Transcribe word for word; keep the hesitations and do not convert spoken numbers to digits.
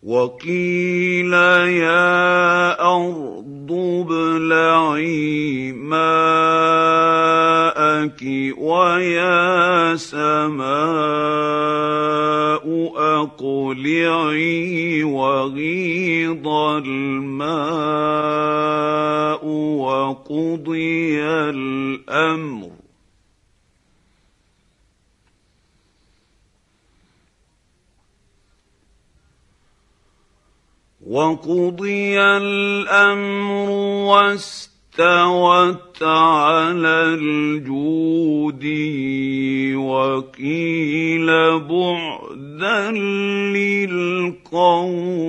وقيل يا أرض ابلعي ماءك ويا سماء أقلعي وغيض الماء وقضي الأمر وقضي الأمر واستوت على الجود وقيل بعدا للقوم